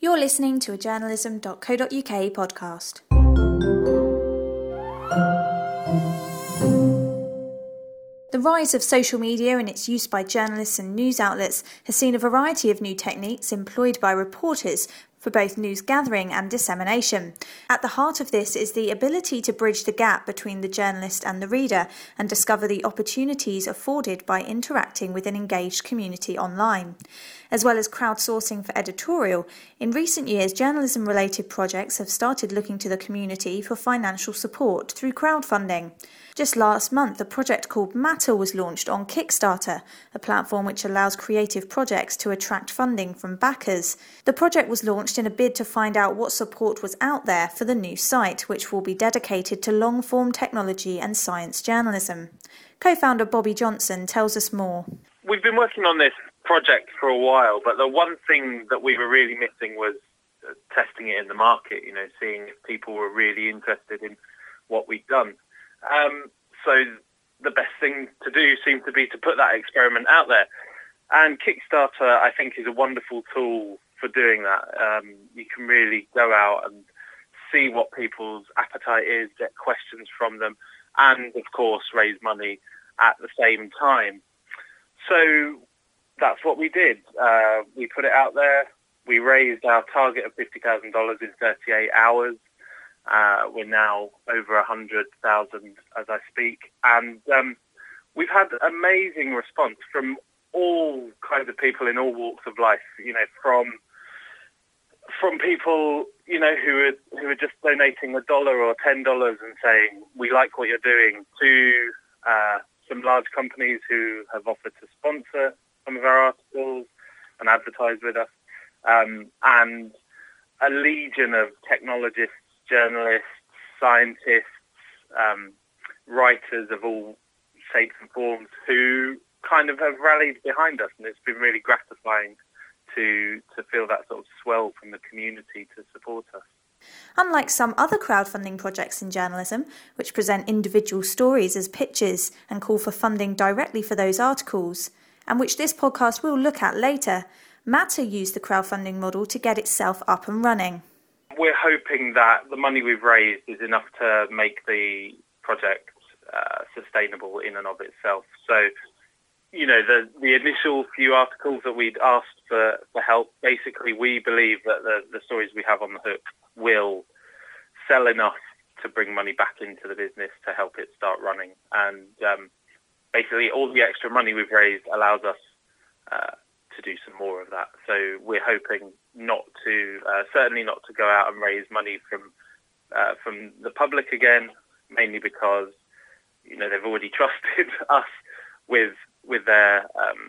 You're listening to a journalism.co.uk podcast. The rise of social media and its use by journalists and news outlets has seen a variety of new techniques employed by reporters for both news gathering and dissemination. At the heart of this is the ability to bridge the gap between the journalist and the reader and discover the opportunities afforded by interacting with an engaged community online. As well as crowdsourcing for editorial, in recent years journalism-related projects have started looking to the community for financial support through crowdfunding. Just last month, a project called Matter was launched on Kickstarter, a platform which allows creative projects to attract funding from backers. The project was launched in a bid to find out what support was out there for the new site, which will be dedicated to long-form technology and science journalism. Co-founder Bobby Johnson tells us more. We've been working on this project for a while, but the one thing that we were really missing was testing it in the market, seeing if people were really interested in what we'd done. So the best thing to do seemed to be to put that experiment out there. And Kickstarter, I think, is a wonderful tool for doing that. You can really go out and see what people's appetite is, get questions from them, and, of course, raise money at the same time. So that's what we did. We put it out there. We raised our target of $50,000 in 38 hours. We're now over 100,000 as I speak. And we've had amazing response from all kinds of people in all walks of life, from people, who are just donating $1 or $10 and saying, we like what you're doing, to some large companies who have offered to sponsor some of our articles and advertise with us, and a legion of technologists, journalists, scientists, writers of all shapes and forms who kind of have rallied behind us, and it's been really gratifying to feel that sort of swell from the community to support us. Unlike some other crowdfunding projects in journalism, which present individual stories as pitches and call for funding directly for those articles, and which this podcast will look at later, Matter used the crowdfunding model to get itself up and running. We're hoping that the money we've raised is enough to make the project sustainable in and of itself. So, the initial few articles that we'd asked for help, basically we believe that the stories we have on the hook will sell enough to bring money back into the business to help it start running. And basically all the extra money we've raised allows us to do some more of that. So we're hoping certainly not to go out and raise money from the public again, mainly because they've already trusted us with their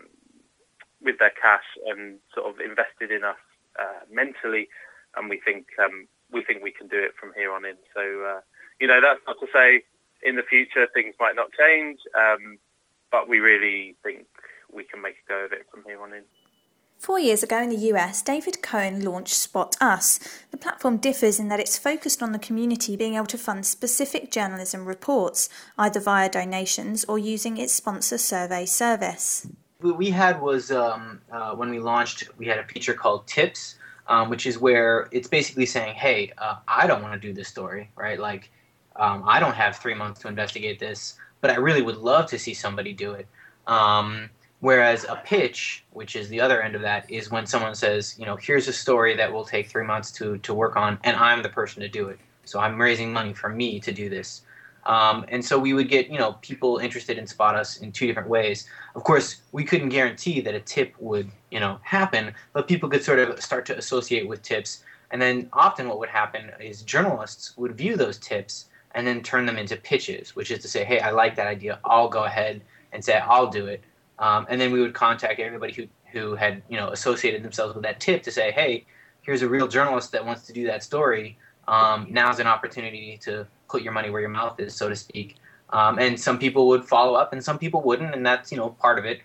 cash and sort of invested in us mentally, and we think we can do it from here on in. So that's not to say in the future things might not change, but we really think we can make a go of it from here on in. 4 years ago in the US, David Cohen launched Spot Us. The platform differs in that it's focused on the community being able to fund specific journalism reports, either via donations or using its sponsor survey service. What we had was, when we launched, we had a feature called Tips, which is where it's basically saying, hey, I don't want to do this story, right? Like, I don't have 3 months to investigate this, but I really would love to see somebody do it. Whereas a pitch, which is the other end of that, is when someone says, here's a story that will take 3 months to work on, and I'm the person to do it. So I'm raising money for me to do this. And so we would get, people interested in Spot Us in two different ways. Of course, we couldn't guarantee that a tip would, happen, but people could sort of start to associate with tips. And then often what would happen is journalists would view those tips and then turn them into pitches, which is to say, hey, I like that idea. I'll go ahead and say, I'll do it. And then we would contact everybody who had, associated themselves with that tip to say, hey, here's a real journalist that wants to do that story. Now's an opportunity to put your money where your mouth is, so to speak. And some people would follow up and some people wouldn't, and that's, part of it.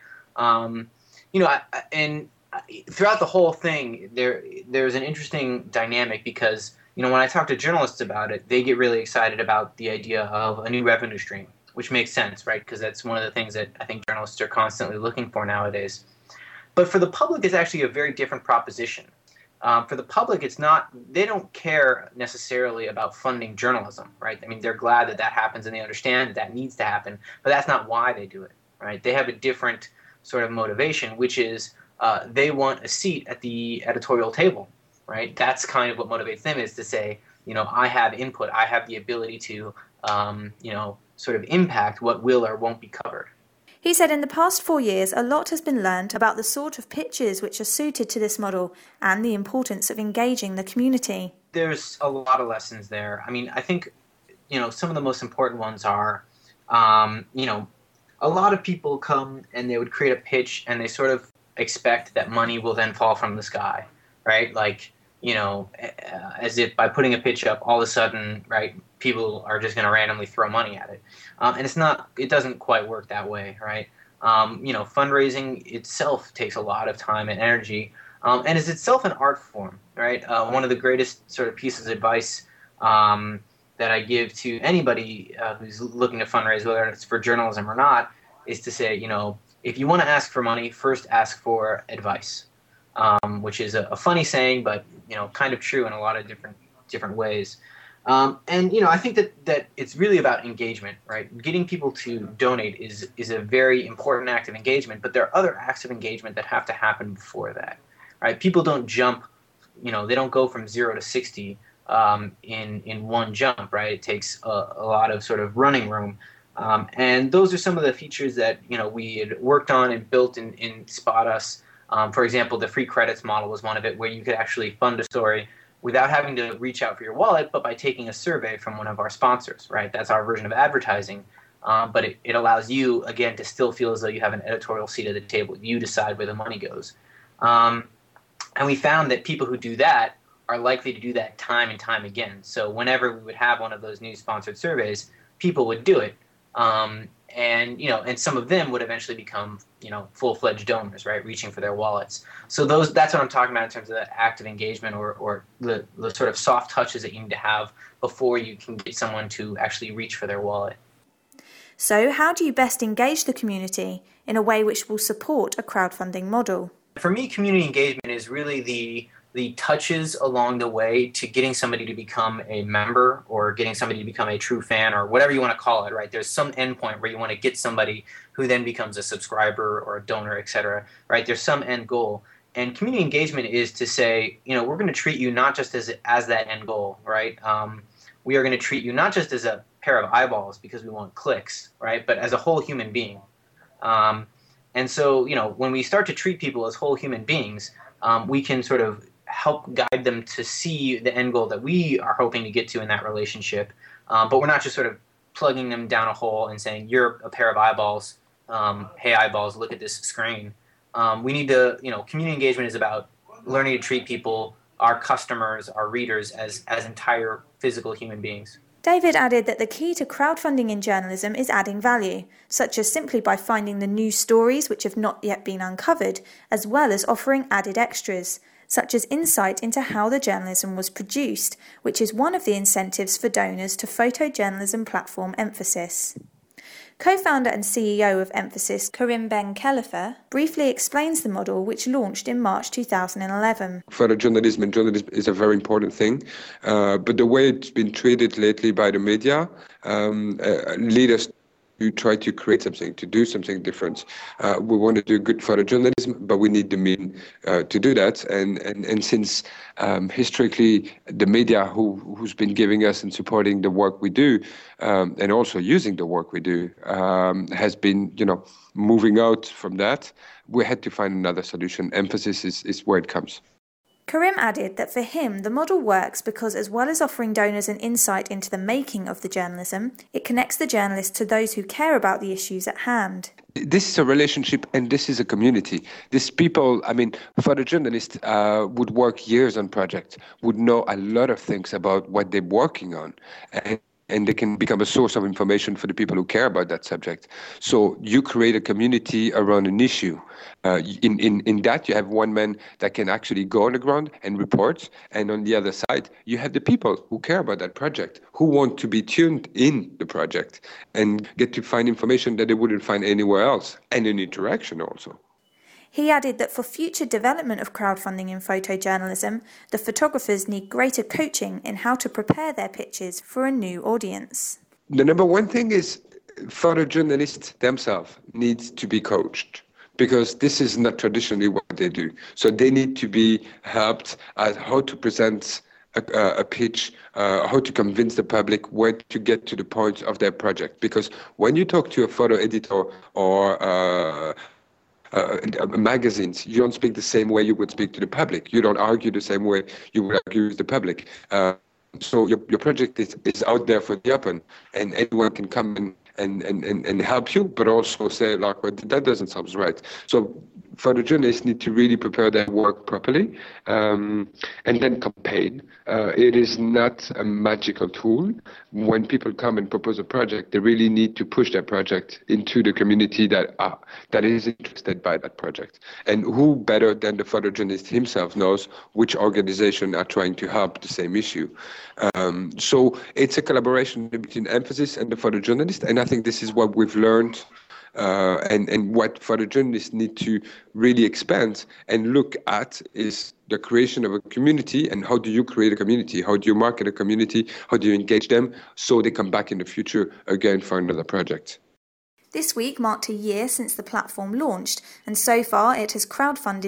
And throughout the whole thing, there's an interesting dynamic because, when I talk to journalists about it, they get really excited about the idea of a new revenue stream, which makes sense, right? Because that's one of the things that I think journalists are constantly looking for nowadays. But for the public, it's actually a very different proposition. For the public, it's not, they don't care necessarily about funding journalism, right? I mean, they're glad that that happens and they understand that that needs to happen, but that's not why they do it, right? They have a different sort of motivation, which is they want a seat at the editorial table, right? That's kind of what motivates them, is to say, I have input, I have the ability to, sort of impact what will or won't be covered. He said in the past 4 years, a lot has been learned about the sort of pitches which are suited to this model and the importance of engaging the community. There's a lot of lessons there. I mean, I think, some of the most important ones are, a lot of people come and they would create a pitch and they sort of expect that money will then fall from the sky, right? Like, as if by putting a pitch up, all of a sudden, right, people are just going to randomly throw money at it. And it doesn't quite work that way, right? Fundraising itself takes a lot of time and energy, and is itself an art form, right? One of the greatest sort of pieces of advice that I give to anybody who's looking to fundraise, whether it's for journalism or not, is to say, if you want to ask for money, first ask for advice, which is a funny saying, but kind of true in a lot of different ways. I think that it's really about engagement, right? Getting people to donate is a very important act of engagement, but there are other acts of engagement that have to happen before that, right? People don't jump, they don't go from 0 to 60 in one jump, right? It takes a lot of sort of running room. And those are some of the features that, we had worked on and built in Spot Us. For example, the free credits model was one of it, where you could actually fund a story without having to reach out for your wallet, but by taking a survey from one of our sponsors, right? That's our version of advertising, but it allows you, again, to still feel as though you have an editorial seat at the table. You decide where the money goes. And we found that people who do that are likely to do that time and time again. So whenever we would have one of those new sponsored surveys, people would do it. And some of them would eventually become, full-fledged donors, right, reaching for their wallets. So that's what I'm talking about in terms of that active engagement or the sort of soft touches that you need to have before you can get someone to actually reach for their wallet. So how do you best engage the community in a way which will support a crowdfunding model? For me, community engagement is really the touches along the way to getting somebody to become a member or getting somebody to become a true fan or whatever you want to call it, right? There's some endpoint where you want to get somebody who then becomes a subscriber or a donor, et cetera, right? There's some end goal. And community engagement is to say, we're going to treat you not just as that end goal, right? We are going to treat you not just as a pair of eyeballs because we want clicks, right? But as a whole human being. And so, when we start to treat people as whole human beings, we can sort of help guide them to see the end goal that we are hoping to get to in that relationship. But we're not just sort of plugging them down a hole and saying, you're a pair of eyeballs. Hey, eyeballs, look at this screen. We need to, community engagement is about learning to treat people, our customers, our readers, as entire physical human beings. David added that the key to crowdfunding in journalism is adding value, such as simply by finding the new stories which have not yet been uncovered, as well as offering added extras, such as insight into how the journalism was produced, which is one of the incentives for donors to photojournalism platform Emphasis. Co-founder and CEO of Emphasis, Karim Ben Khalifa, briefly explains the model which launched in March 2011. Photojournalism and journalism is a very important thing, but the way it's been treated lately by the media lead us to try to create something, to do something different. We want to do good photojournalism, but we need the means to do that. And since historically the media who's been giving us and supporting the work we do, and also using the work we do, has been, moving out from that, we had to find another solution. Emphasis is where it comes. Karim added that for him, the model works because as well as offering donors an insight into the making of the journalism, it connects the journalist to those who care about the issues at hand. This is a relationship and this is a community. These people, photojournalists would work years on projects, would know a lot of things about what they're working on. And they can become a source of information for the people who care about that subject. So you create a community around an issue. In that, you have one man that can actually go on the ground and report. And on the other side, you have the people who care about that project, who want to be tuned in the project and get to find information that they wouldn't find anywhere else, and an interaction also. He added that for future development of crowdfunding in photojournalism, the photographers need greater coaching in how to prepare their pitches for a new audience. The number one thing is photojournalists themselves need to be coached, because this is not traditionally what they do. So they need to be helped at how to present a pitch, how to convince the public where to get to the point of their project. Because when you talk to a photo editor or magazines, you don't speak the same way you would speak to the public. You don't argue the same way you would argue with the public. So your project is out there for the open, and anyone can come in and help you, but also say, like, well, that doesn't sound right. So photojournalists need to really prepare their work properly, and then campaign. It is not a magical tool. When people come and propose a project, they really need to push their project into the community that is interested by that project. And who better than the photojournalist himself knows which organization are trying to help the same issue. So it's a collaboration between Emphasis and the photojournalist, and I think this is what we've learned. And what photojournalists need to really expand and look at is the creation of a community, and how do you create a community? How do you market a community? How do you engage them so they come back in the future again for another project? This week marked a year since the platform launched, and so far it has crowdfunded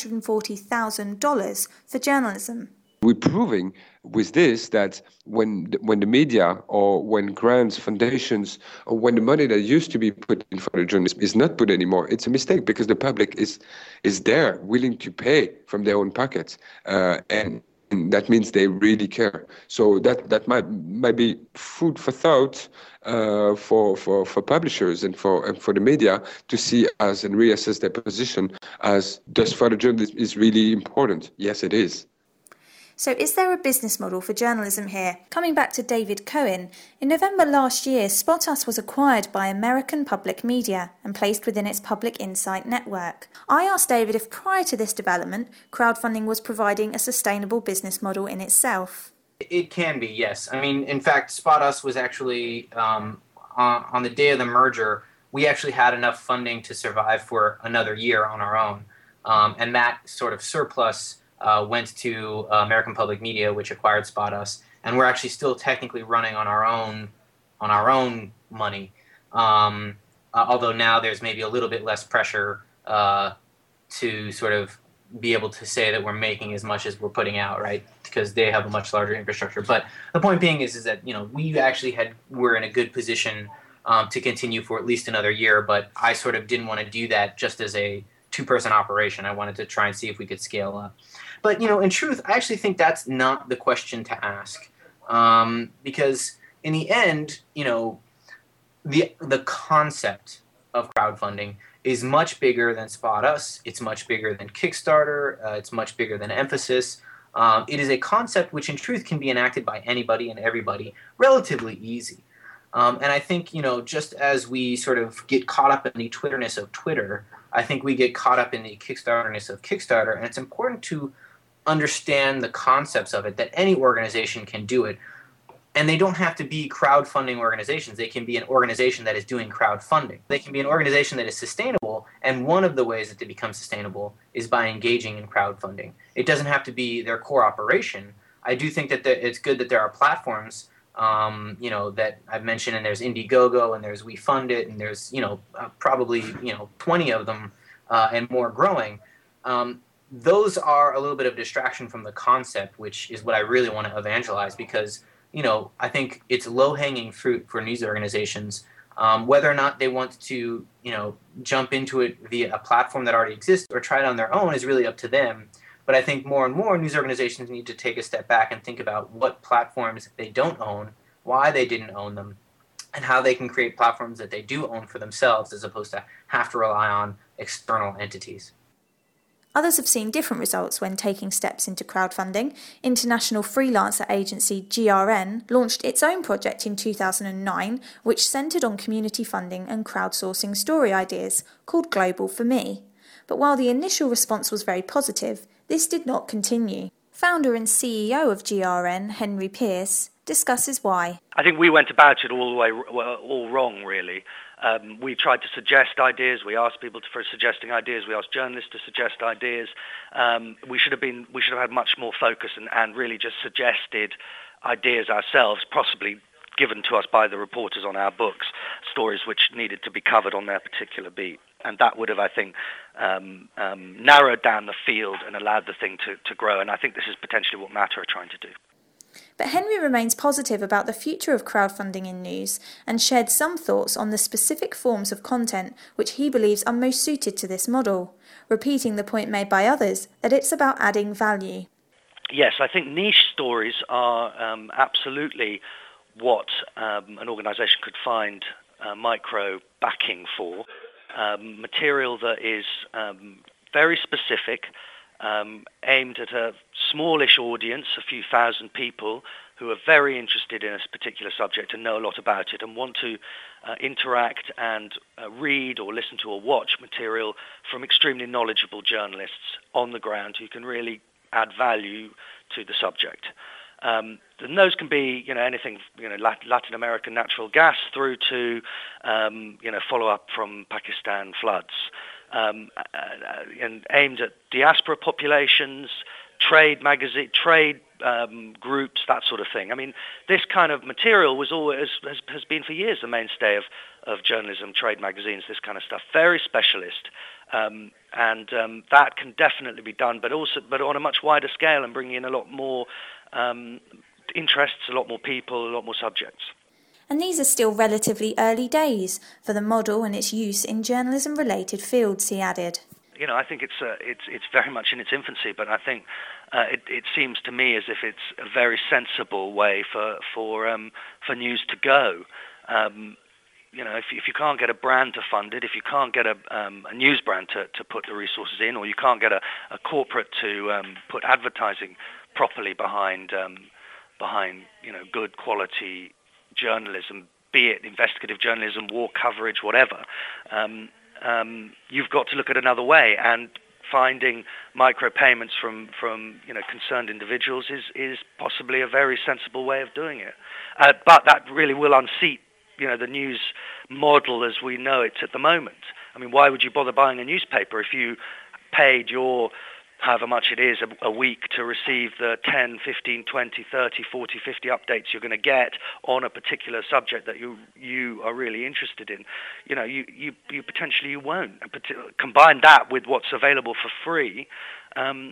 $240,000 for journalism. We're proving with this that when the media, or when grants, foundations, or when the money that used to be put in photojournalism is not put anymore, it's a mistake, because the public is there, willing to pay from their own pockets, and that means they really care. So that might be food for thought for publishers and for the media to see as and reassess their position as, does photojournalism is really important? Yes, it is. So is there a business model for journalism here? Coming back to David Cohen, in November last year, SpotUs was acquired by American Public Media and placed within its Public Insight network. I asked David if prior to this development, crowdfunding was providing a sustainable business model in itself. It can be, yes. I mean, in fact, SpotUs was actually, on the day of the merger, we actually had enough funding to survive for another year on our own. And that sort of surplus went to American Public Media, which acquired SpotUs, and we're actually still technically running on our own money. Although now there's maybe a little bit less pressure to sort of be able to say that we're making as much as we're putting out, right? Because they have a much larger infrastructure. But the point being is that, you know, we actually were in a good position to continue for at least another year. But I sort of didn't want to do that just as a two-person operation. I wanted to try and see if we could scale up. But, you know, in truth, I actually think that's not the question to ask, because in the end, you know, the concept of crowdfunding is much bigger than SpotUs. It's much bigger than Kickstarter. It's much bigger than Emphasis. It is a concept which, in truth, can be enacted by anybody and everybody relatively easy. And I think, you know, just as we sort of get caught up in the Twitterness of Twitter, I think we get caught up in the Kickstarterness of Kickstarter, and it's important to understand the concepts of it, that any organization can do it. And they don't have to be crowdfunding organizations. They can be an organization that is doing crowdfunding. They can be an organization that is sustainable, and one of the ways that they become sustainable is by engaging in crowdfunding. It doesn't have to be their core operation. I do think that it's good that there are platforms, you know, that I've mentioned, and there's Indiegogo, and there's WeFundIt, and there's, you know, probably, you know, 20 of them and more growing. Those are a little bit of distraction from the concept, which is what I really want to evangelize, because, you know, I think it's low-hanging fruit for news organizations. Whether or not they want to, you know, jump into it via a platform that already exists or try it on their own is really up to them. But I think more and more news organizations need to take a step back and think about what platforms they don't own, why they didn't own them, and how they can create platforms that they do own for themselves, as opposed to have to rely on external entities. Others have seen different results when taking steps into crowdfunding. International freelancer agency GRN launched its own project in 2009, which centred on community funding and crowdsourcing story ideas, called Global for Me. But while the initial response was very positive, this did not continue. Founder and CEO of GRN, Henry Pearce, discusses why. I think we went about it all wrong, really. We tried to suggest ideas. We asked people for suggesting ideas. We asked journalists to suggest ideas. We should have had much more focus and really just suggested ideas ourselves, possibly given to us by the reporters on our books, stories which needed to be covered on their particular beat. And that would have, I think, narrowed down the field and allowed the thing to grow. And I think this is potentially what Matter are trying to do. But Henry remains positive about the future of crowdfunding in news and shared some thoughts on the specific forms of content which he believes are most suited to this model, repeating the point made by others that it's about adding value. Yes, I think niche stories are absolutely what an organisation could find micro backing for. Material that is very specific, aimed at a smallish audience, a few thousand people who are very interested in a particular subject and know a lot about it and want to interact and read or listen to or watch material from extremely knowledgeable journalists on the ground who can really add value to the subject. And those can be, anything, Latin American natural gas through to, follow-up from Pakistan floods, and aimed at diaspora populations, trade groups, that sort of thing. I mean, this kind of material was always has been for years the mainstay of journalism, trade magazines, this kind of stuff. Very specialist, and that can definitely be done, but on a much wider scale and bringing in a lot more interests, a lot more people, a lot more subjects. And these are still relatively early days for the model and its use in journalism-related fields, he added. I think it's very much in its infancy, but I think it seems to me as if it's a very sensible way for news to go. If you can't get a brand to fund it, if you can't get a news brand to put the resources in, or you can't get a corporate to put advertising properly behind good quality journalism, be it investigative journalism, war coverage, whatever, you've got to look at another way, and finding micropayments from concerned individuals is possibly a very sensible way of doing it. But that really will unseat the news model as we know it at the moment. I mean, why would you bother buying a newspaper if you paid your however much it is a week to receive the 10, 15, 20, 30, 40, 50 updates you're going to get on a particular subject that you are really interested in? You potentially you won't. Combine that with what's available for free, then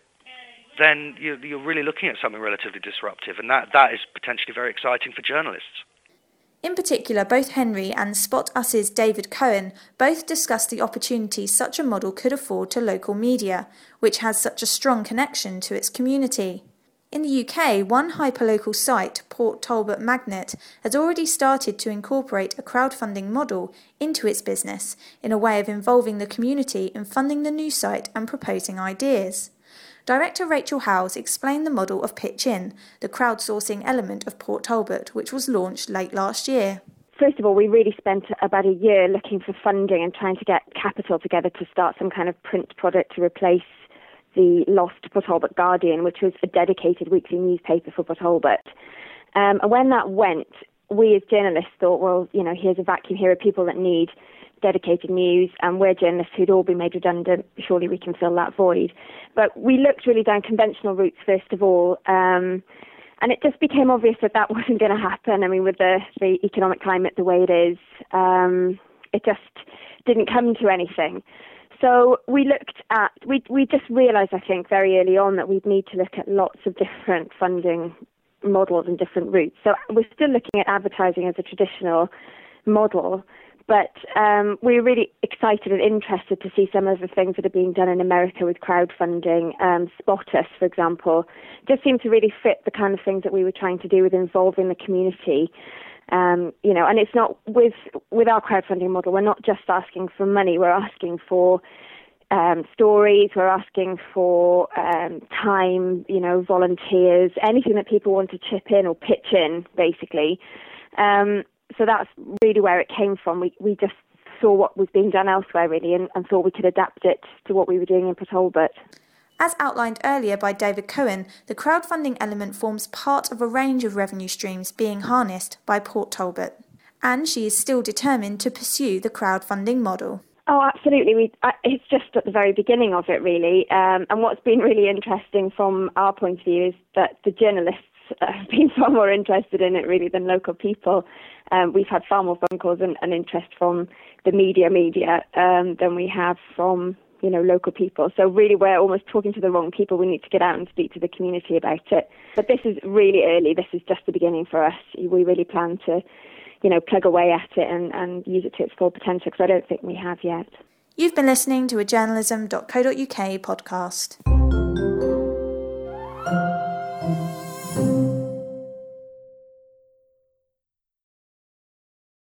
you're really looking at something relatively disruptive, and that is potentially very exciting for journalists. In particular, both Henry and Spot Us's David Cohen both discussed the opportunities such a model could afford to local media, which has such a strong connection to its community. In the UK, one hyperlocal site, Port Talbot Magnet, has already started to incorporate a crowdfunding model into its business in a way of involving the community in funding the news site and proposing ideas. Director Rachel Howes explained the model of Pitch In, the crowdsourcing element of Port Talbot, which was launched late last year. First of all, we really spent about a year looking for funding and trying to get capital together to start some kind of print product to replace the lost Port Talbot Guardian, which was a dedicated weekly newspaper for Port Talbot. And when that went, we as journalists thought, well, here's a vacuum. Here are people that need dedicated news, and we're journalists who'd all been made redundant. Surely we can fill that void. But we looked really down conventional routes first of all, and it just became obvious that wasn't going to happen. I mean, with the economic climate the way it is, it just didn't come to anything. So we just realised, I think, very early on that we'd need to look at lots of different funding models and different routes. So we're still looking at advertising as a traditional model, but we're really excited and interested to see some of the things that are being done in America with crowdfunding. Spot Us, for example, just seemed to really fit the kind of things that we were trying to do with involving the community. And it's not with our crowdfunding model, we're not just asking for money, we're asking for stories, we're asking for time, volunteers, anything that people want to chip in or pitch in, basically. So that's really where it came from. We just saw what was being done elsewhere, really, and thought we could adapt it to what we were doing in Port Talbot. As outlined earlier by David Cohen, the crowdfunding element forms part of a range of revenue streams being harnessed by Port Talbot. and she is still determined to pursue the crowdfunding model. Oh, absolutely. It's just at the very beginning of it, really. And what's been really interesting from our point of view is that the journalists have been far more interested in it, really, than local people. We've had far more phone calls and interest from the media than we have from, local people. So really, we're almost talking to the wrong people. We need to get out and speak to the community about it. But this is really early. This is just the beginning for us. We really plan to plug away at it and use it to its full potential, because I don't think we have yet. You've been listening to a journalism.co.uk podcast.